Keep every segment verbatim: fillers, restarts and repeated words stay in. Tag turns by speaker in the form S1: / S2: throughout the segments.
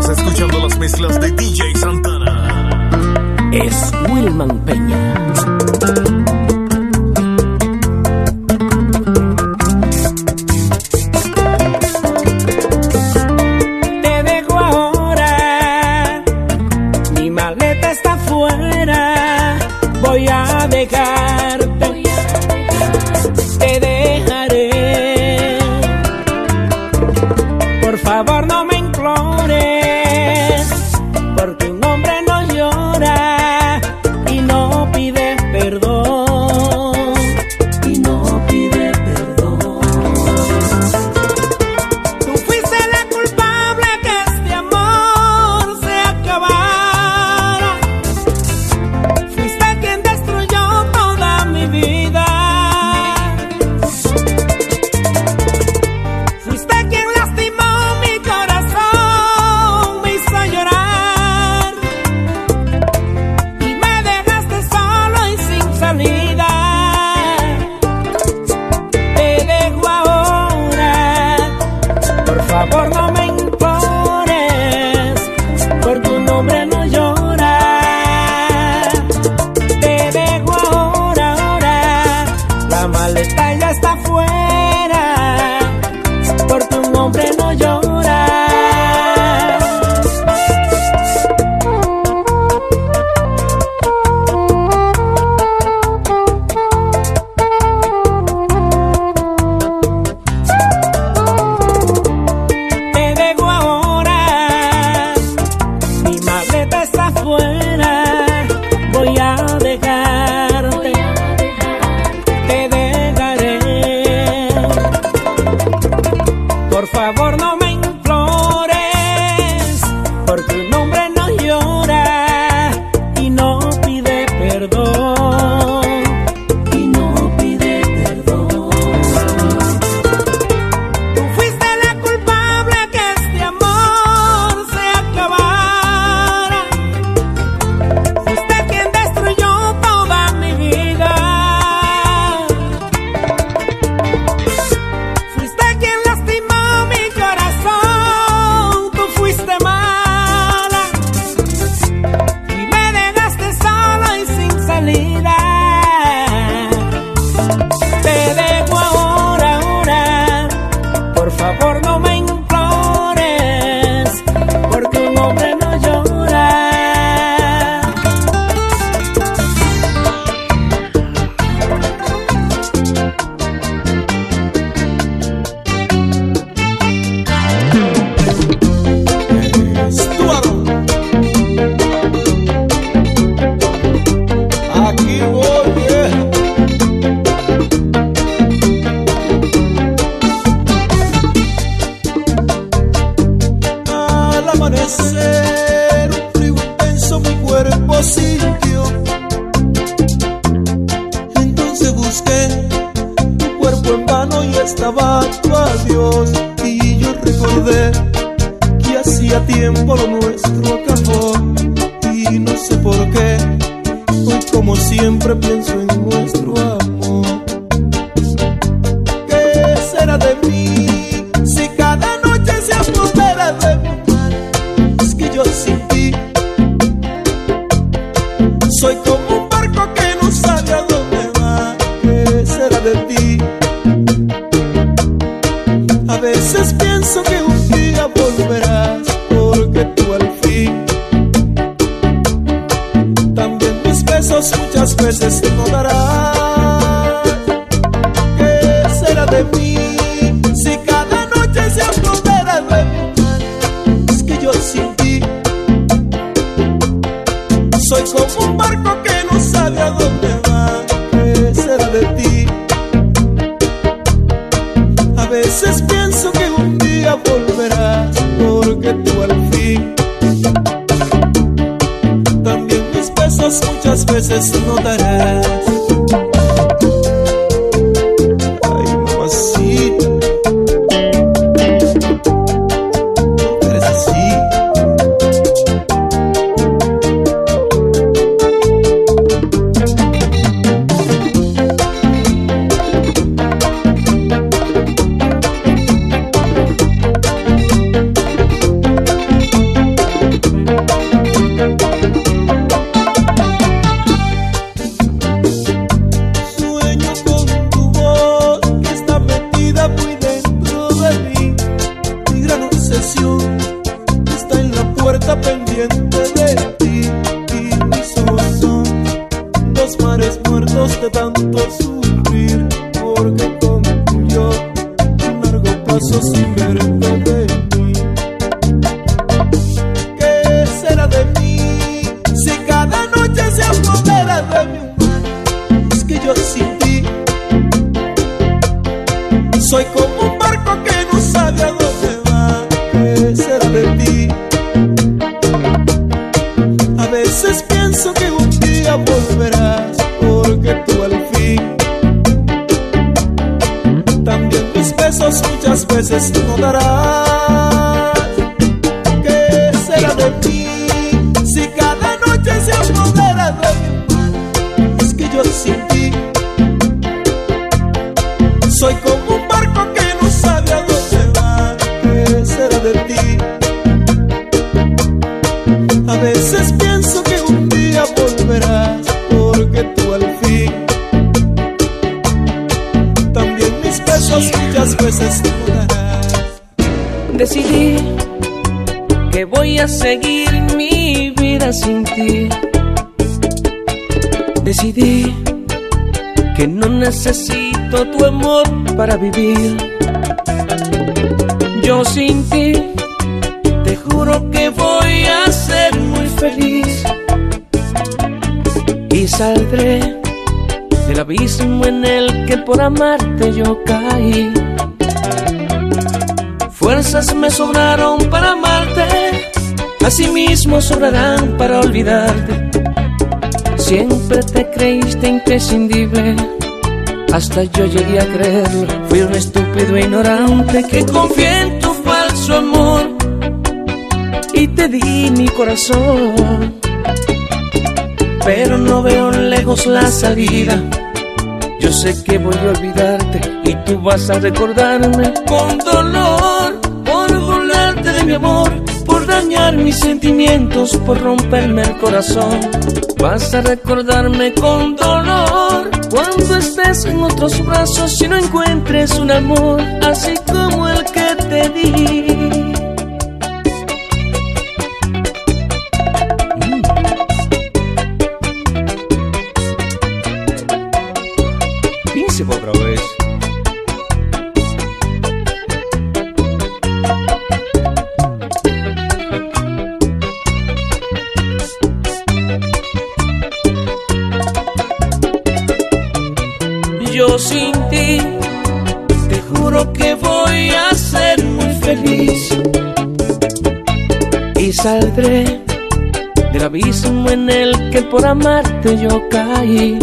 S1: Estás escuchando las mezclas de D J Santana.
S2: Es Wilman Peña.
S3: Te dejo ahora, mi maleta está afuera, voy a dejarte, te dejaré. Por favor no me implores, porque un hombre no llora y no pide perdón, y no pide perdón. Tú fuiste la culpable que este amor se acabara, fuiste quien destruyó toda mi vida, fuiste quien lastimó mi corazón, me hizo llorar y me dejaste solo y sin salida. Te dejo ahora, por favor no me implores, porque un hombre no llora. Te dejo ahora, ahora, la maleta ya está afuera, porque un hombre no llora. Te dejo ahora, mi maleta está afuera, voy a dejarte, te dejaré. Por favor no me implores, porque un hombre no llora y no pide perdón, y no pide perdón. Tú fuiste la culpable que este amor se acabara, fuiste quien destruyó toda mi vida, fuiste quien lastimó mi corazón, tú fuiste mala y me dejaste solo y sin salida. Te dejo ahora, ahora, por favor no me implores, porque un hombre no llora.
S4: Estuaro. Aquí voy, vieja. Al amanecer, un frío intenso mi cuerpo sintió. Entonces busqué tu cuerpo en vano y estaba tu adiós. Y yo recordé que hacía tiempo lo nuestro acabó. Y no sé por qué, hoy como siempre pienso en nuestro amor. ¿Qué será de mí si cada noche se apodera de mi mar? Es que yo sin ti soy como un barco que no sabe a dónde va. ¿Qué será de ti? A veces pienso que un día volverás, porque tú al fin también mis besos muchas veces no darás. ¿Qué será de mí si cada noche se apodera de mi mar? Es que yo sin ti soy como un barco que no sabe a dónde va. ¿Qué será de ti? A veces pienso que un día volverás, porque tú al fin también mis besos muchas veces no darás. Ay, mamacita, tú eres así. está pendiente de ti y mis ojos son dos mares muertos de tanto sufrir, porque concluyó un largo paso sin verte de mí. ¿Qué será de mí si cada noche se apodera de mi mano? Es que yo sin ti soy como un barco que no sabe a dónde va. ¿Qué será de ti? A veces pienso que un día volverás, porque tú al fin también mis besos muchas veces no darás. ¿Qué será de ti si cada noche se apodera de mi mano? Es que yo sin ti soy como un barco que no sabe a dónde va. ¿Qué será de ti? A veces pienso que un día volverás, porque tú al fin también mis besos muchas veces no darás.
S3: Decidí que voy a seguir mi vida sin ti. Decidí que no necesito tu amor para vivir. Yo sin ti te juro que voy a ser muy feliz y saldré del abismo en el que por amarte yo caí. Fuerzas me sobraron para amarte, asimismo sobrarán para olvidarte. Siempre te creíste imprescindible, hasta yo llegué a creerlo. Fui un estúpido e ignorante que confié en tu falso amor y te di mi corazón. Pero no veo lejos la salida. Yo sé que voy a olvidarte y tú vas a recordarme con dolor, por burlarte de mi amor, por dañar mis sentimientos, por romperme el corazón. Vas a recordarme con dolor cuando estés en otros brazos y no encuentres un amor así como el que te di. Otra vez. Yo sin ti te juro que voy a ser muy feliz y saldré del abismo en el que por amarte yo caí.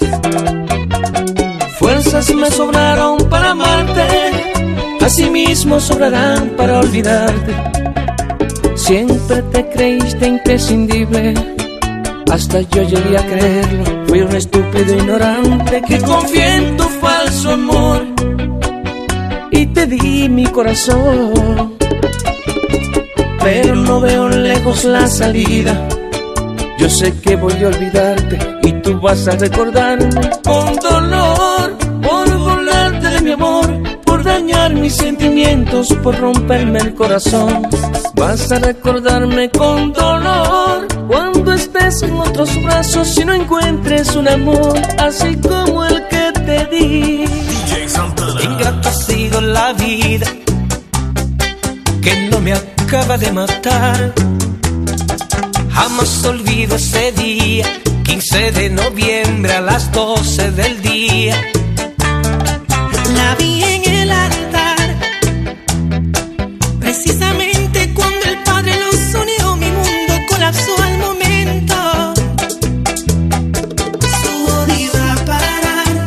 S3: Fuerzas me sobraron para amarte, asimismo sobrarán para olvidarte. Siempre te creíste imprescindible, hasta yo llegué a creerlo. Fui un estúpido ignorante que confié en tu falso amor y te di mi corazón. Pero no veo lejos la salida. Yo sé que voy a olvidarte y tú vas a recordarme con dolor, por burlarte de mi amor, por dañar mis sentimientos, por romperme el corazón. Vas a recordarme con dolor cuando estés en otros brazos y no encuentres un amor así como el que te di.
S1: D J Santana.
S5: Ingrata ha sido la vida que no me acaba de matar. Jamás olvido ese día, quince de noviembre a las doce del día.
S6: La vi en el altar, precisamente cuando el Padre los unió, mi mundo colapsó al momento. Su odio iba a parar,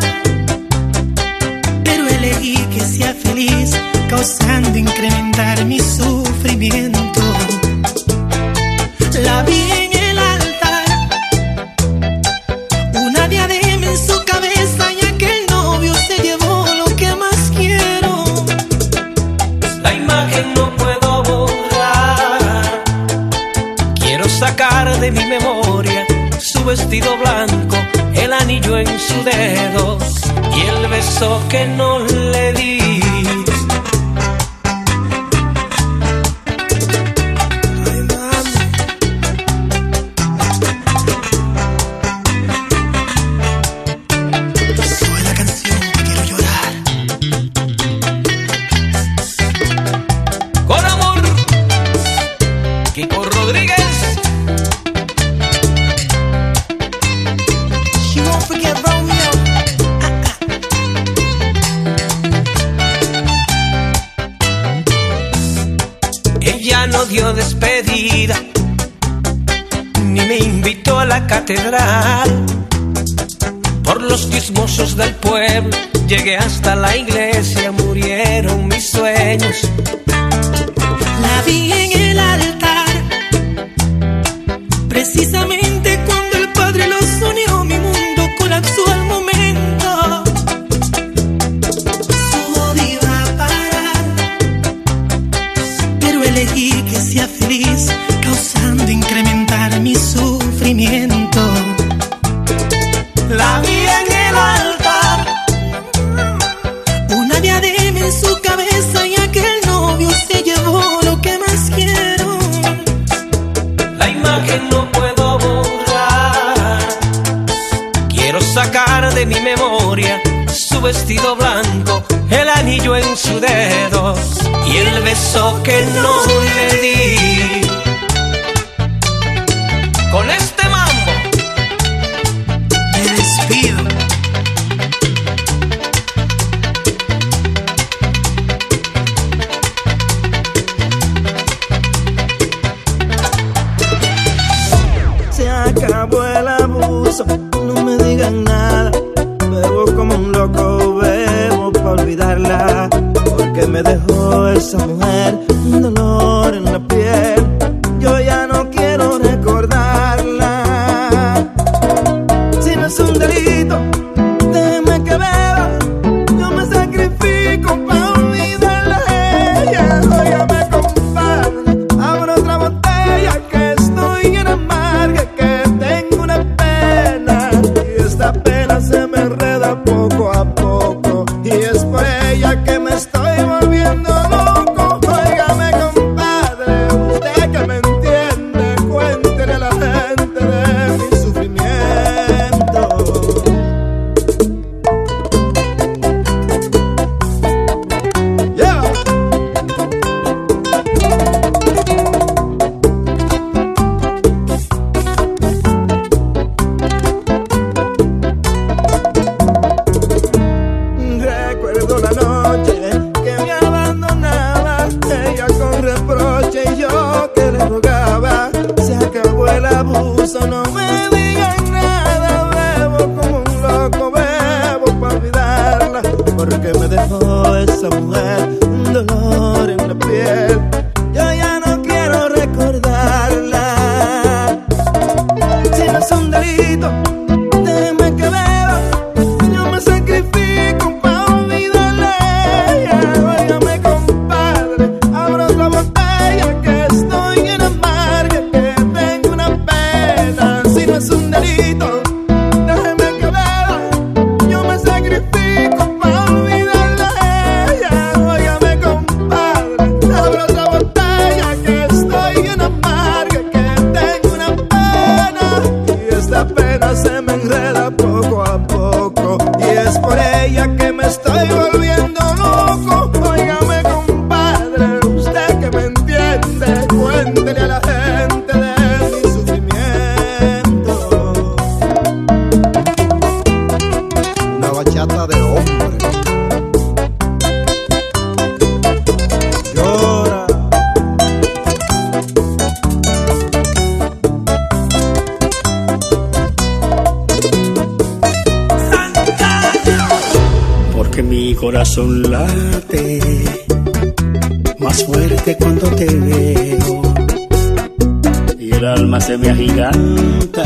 S6: pero elegí que sea feliz, causando incrementar mi sufrimiento. La vi en el altar, una diadema en su cabeza y aquel novio se llevó lo que más quiero.
S5: La imagen no puedo borrar, quiero sacar de mi memoria su vestido blanco, el anillo en su dedo y el beso que no le di. no dio despedida, ni me invitó a la catedral. Por los chismosos del pueblo llegué hasta la iglesia, murieron mis sueños.
S6: La vi en el altar, precisamente cuando el Padre los unió, mi mundo colapsó al momento. Su boda iba a parar, pero elegí que sea feliz, causando incrementar mi sufrimiento.
S5: La vi en el altar,
S6: una diadema en su cabeza, y aquel novio se llevó lo que más quiero.
S5: la imagen no puedo borrar. Quiero sacar de mi memoria su vestido blanco, el anillo en su dedo y el beso que no le di. Con este mambo
S6: Me despido.
S4: Se acabó el abuso, no me digan nada. Bebo como un loco, bebo para olvidarla. Porque me dejó esa mujer un dolor en la piel. Yo ya no quiero recordarla. Si no es un delito, déjeme que beba. Yo me sacrifico para olvidarla a ella. Óigame, compadre, abro otra botella que estoy en amarga, que tengo una pena. Y esta pena se me enreda poco a poco, y es por ella que me estoy volviendo loco. Óigame, compadre, usted que me entiende, cuéntele a la gente de mi sufrimiento. Yeah. Recuerdo la noche que me abandonaba, ella con reproche y yo que le rogaba. Se acabó el abuso, no me digan nada. Bebo como un loco, bebo para olvidarla. Porque me dejó esa mujer un dolor en la piel. Yo ya no quiero recordarla. Si no es un delito, déjeme que beba. Yo me sacrifico para olvidarla a ella. Óigame, compadre, abro otra botella que estoy en amarga, que tengo una pena. Si no es un delito, déjeme que beba. Yo me sacrifico para olvidarla a ella. Óigame, compadre, abro otra botella que estoy en amarga, que tengo una pena. Y esta pena se me enreda poco a poco, y es por ella que me estoy volviendo loco. Óigame, compadre, usted que me entiende, cuéntele a la gente de mi sufrimiento. Una bachata de hombre. Llora.
S2: Porque mi corazón late más fuerte cuando te veo, y el alma se me agiganta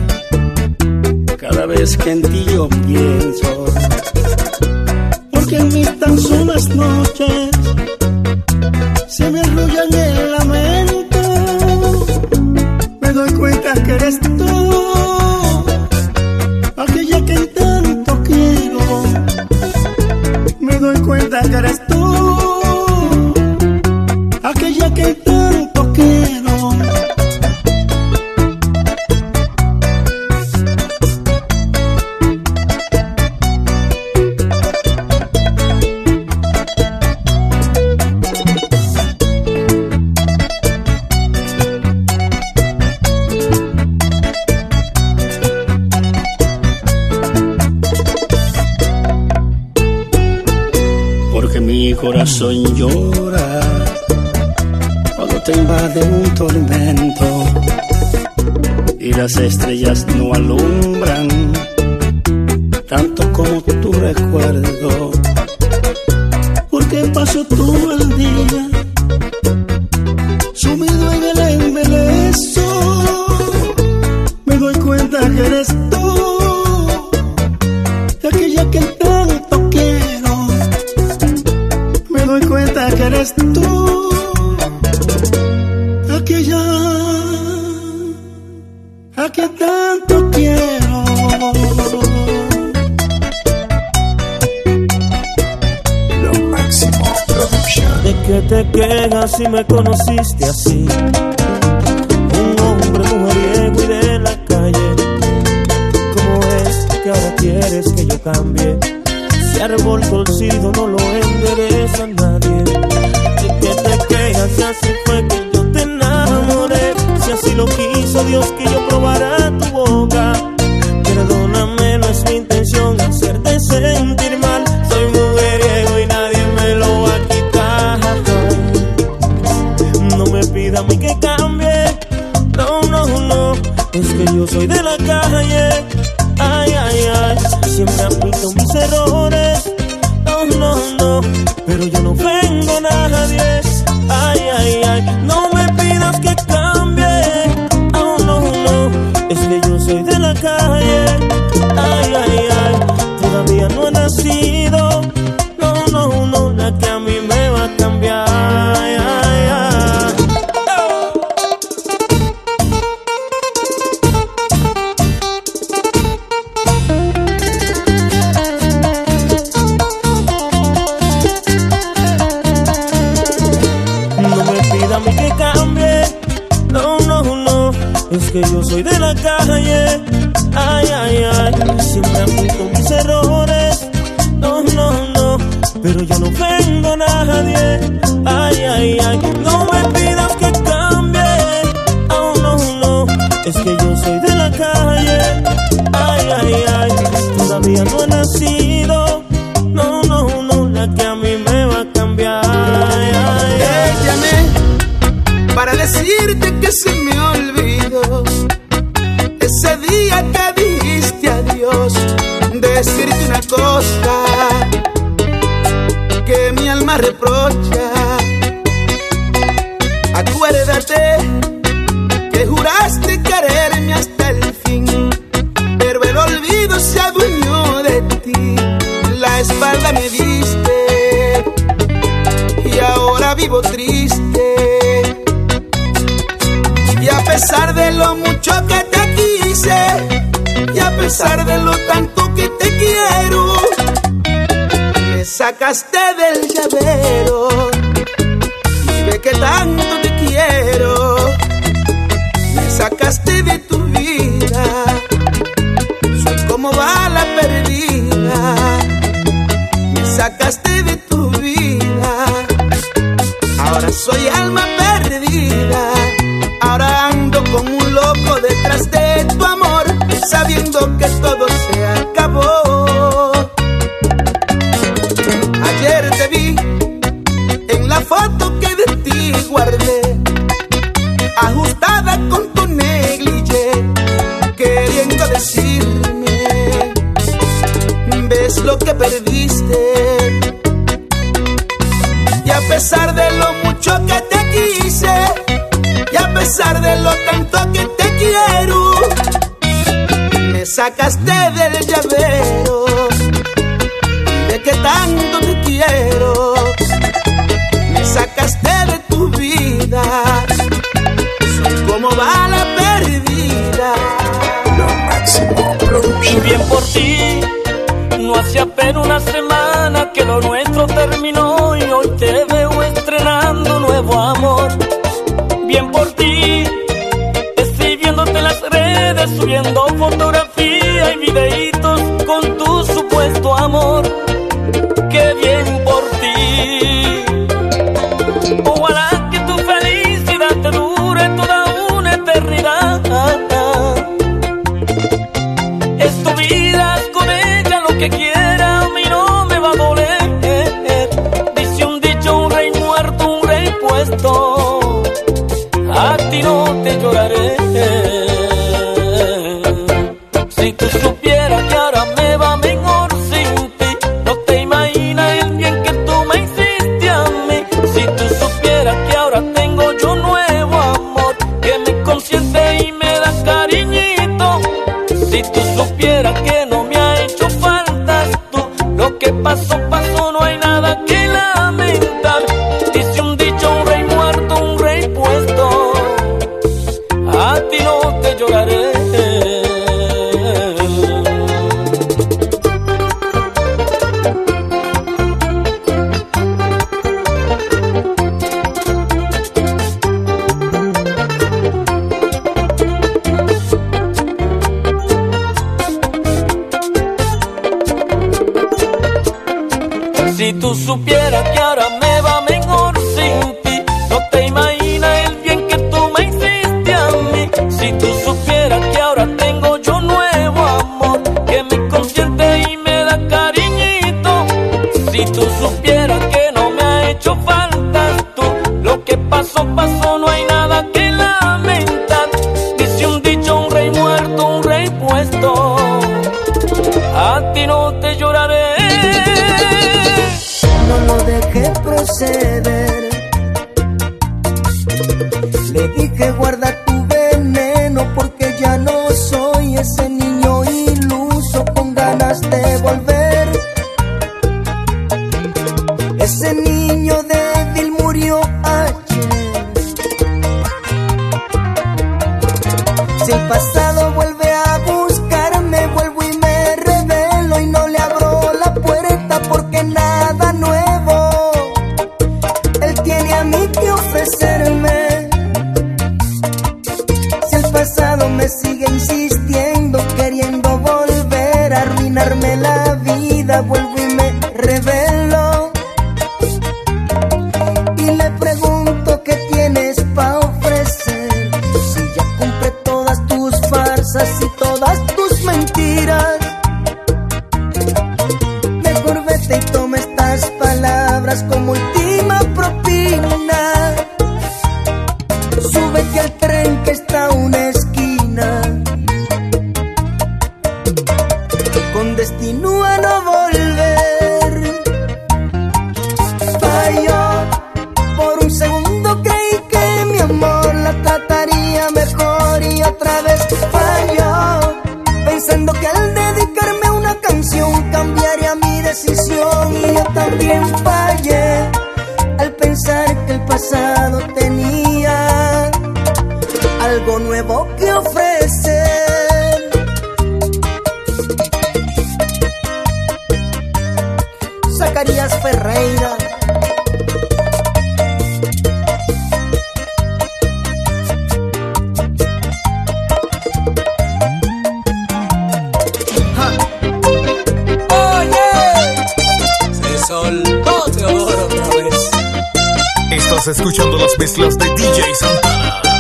S2: cada vez que en ti yo pienso. Porque en mis tan solas noches se me arrullan el lamento. Me doy cuenta que eres tú, aquella que tanto quiero. Me doy cuenta que eres tú, aquella que tanto quiero. Porque mi corazón llora cuando te te invade un tormento y las estrellas no alumbran tanto como tu recuerdo. Porque paso todo el día sumido en el embeleso. Me doy cuenta que eres tú, aquella que tanto quiero. Me doy cuenta que eres tú, aquella a que tanto quiero.
S1: Lo Máximo Producción.
S4: ¿De qué te quejas si me conociste así? Un hombre mujeriego y de la calle. ¿Cómo es que ahora quieres que yo cambie? Si árbol torcido no lo endereza nadie. ¿De qué te quejas si así fue que yo te enamoré? Si así lo quiso Dios que yo probara tu boca. Perdóname, no es mi intención hacerte sentir mal. Soy mujeriego y nadie me lo va a quitar. No me pida a mí que cambie, no, no, no. Es que yo soy de la calle. Ay, ay, ay, siempre aplico mis errores. No, no, no, pero yo no vengo a nadie. Ay, ay, ay, no me pidas que cambie. Oh, no, no, es que yo soy de la calle. Ay, ay, ay, todavía no he nacido. No, no, no, la que a mí me va a cambiar. Ay, ay, ay. No me pida a mí que cambie. No, no, no, es que yo soy de la calle. Ay, ay, ay, siempre aplico mis errores. No, no, no, pero yo no vengo a nadie. Ay, ay, ay, no me pidas que cambie. Oh, no, no, es que yo soy de la calle. Ay, ay, ay, todavía no he nacido. No, no, no, la que a mí me va a cambiar. Ay, ay,
S7: Te
S4: ay.
S7: llamé para decirte que se me olvidó ese día que dijiste adiós. Decirte una cosa que mi alma reprocha. Acuérdate que juraste quererme hasta el fin, pero el olvido se adueñó de ti. La espalda me diste y ahora vivo triste. Y a pesar de lo mucho que te quise, y a pesar de lo tanto que te quiero, me sacaste del llavero. Y de que tanto te quiero, me sacaste de tu vida. Soy como bala perdida, me sacaste de tu vida. Ahora soy alma perdida. Ahora ando como un loco detrás de tu amor, sabiendo que todo se acabó. Ayer te vi en la foto que de ti guardé, ajustada con tu negligé, queriendo decirme, ves lo que perdiste. Y a pesar de lo mucho que te quise, y a pesar de lo tanto que te quiero, me sacaste del llavero. Y de que tanto te quiero, me sacaste de tu vida. Soy como bala perdida.
S1: Lo Máximo Producción.
S3: Bien por ti, no hace apenas una semana que lo nuestro terminó y hoy te veo estrenando nuevo amor. Bien por ti, estoy viéndote en las redes, subiendo fotografía y videitos con tu supuesto amor. Qué bien por ti. Ojalá que tu felicidad te dure toda una eternidad. Es tu vida, haz con ella lo que quiera, a mí no me va a doler. Dice un dicho, un rey muerto, un rey puesto.
S5: tú supieras que ahora me va mejor sin ti, no te imaginas el bien que tú me hiciste a mí. Si tú supieras que ahora tengo yo nuevo amor, que me consiente y me da cariñito. Si tú supieras que no me ha hecho falta tú, lo que pasó, pasó, no hay nada que lamentar. Dice un dicho, un rey muerto, un rey puesto, a ti no te lloraré.
S2: No lo dejé proceder, le dije guarda tu veneno, porque ya no soy ese niño iluso con ganas de volver. Ese niño débil murió ayer. Si el pasado vuelve a buscarme, vuelvo y me revelo y no le abro la puerta, porque nada nuevo él tiene a mí que ofrecerme. Si el pasado me sigue insistiendo, queriendo volver a arruinarme la vida, vuelvo y me revelo y le pregunto qué tienes pa' ofrecer. Si ya compré todas tus farsas y todas tus mentiras, mejor vete y toma estas palabras como última propina. Súbete al tren que está a una esquina, con destino a no volver. Falló, por un segundo creí que mi amor la trataría mejor, y otra vez falló, pensando que al dedicarme una canción cambiaría mi decisión. Y yo también fallé al pensar que el pasado tenía algo nuevo que ofrecer. Zacarías Ferreira.
S8: Estás escuchando las mezclas de D J Santana.